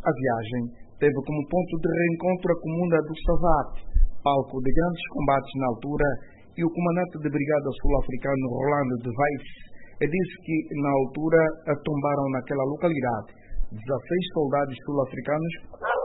A viagem teve como ponto de reencontro a comuna do Savate, palco de grandes combates na altura, e o comandante de brigada sul-africano Rolando de Weiss disse que na altura tombaram naquela localidade 16 soldados sul-africanos.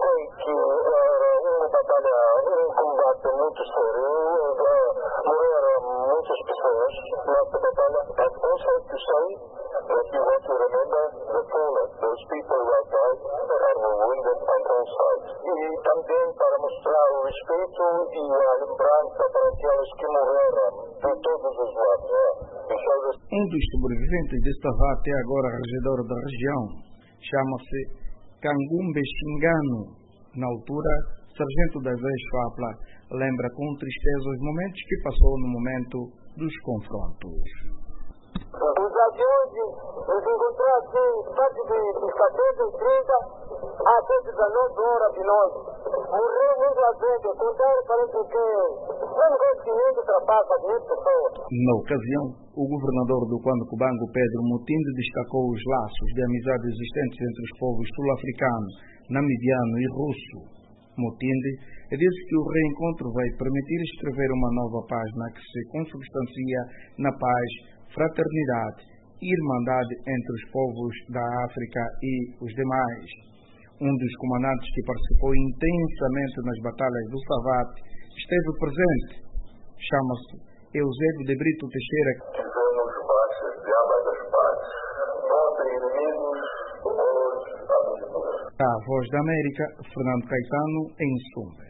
Uma batalha, um combate muito sério, morreram muitas pessoas nessa batalha. Also to say that we want to remember the fallen, those people who have died and were wounded on all sides. E também para mostrar o respeito e a lembrança para aqueles que morreram de todos os lados. Um dos sobreviventes de Savate, agora regedor da região, chama-se Kangumbe Xingano. Na altura, sargento das ex-FAPLA, lembra com tristeza os momentos que passou no momento dos confrontos. Os aviões nos encontraram assim, parte de 14h30 a 19h de noite. Morreu muita gente, contaram parece que não conseguindo ultrapassa 10 pessoas. Na ocasião, o governador do Cubango, Pedro Mutinde, destacou os laços de amizade existentes entre os povos sul-africano, namibiano e russo. Mutinde disse que o reencontro vai permitir escrever uma nova página que se consubstancia na paz, fraternidade e irmandade entre os povos da África e os demais. Um dos comandantes que participou intensamente nas batalhas do Savate esteve presente. Chama-se Eusébio de Brito Teixeira. Tivemos baixas de ambas as partes, contra inimigos, hoje amigos. A Voz da América, Fernando Caetano, em Sumba.